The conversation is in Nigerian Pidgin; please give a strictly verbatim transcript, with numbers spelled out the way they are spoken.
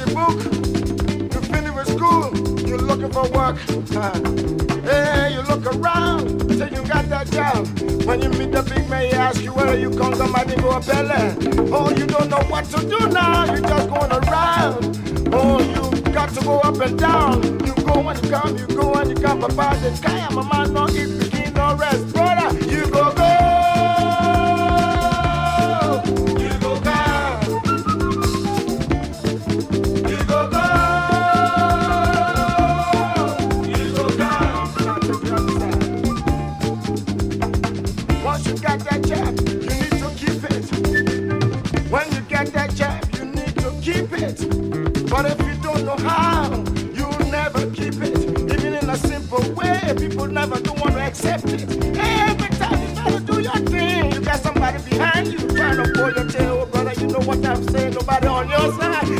the book, you finish with school, you're looking for work. Uh, hey, you look around, say you got that job. When you meet the big man, he ask you where you come, somebody go a belly. Oh, you don't know what to do now, you're just going around. Oh, you got to go up and down. You go when you come, you go when you come. Papa said, Kaya, mama, no eat, begin, no rest. Brother, you go, go. You go, go. You go, go. You go, go. Once you got that job, you need to keep it. When you get that job, you need to keep it. But if you don't know how, you'll never keep it. Even in a simple way, people never do want to accept it. Every time you try to do your thing, you got somebody behind you trying to pull your tail. Oh, brother, you know what I'm saying? Nobody on your side.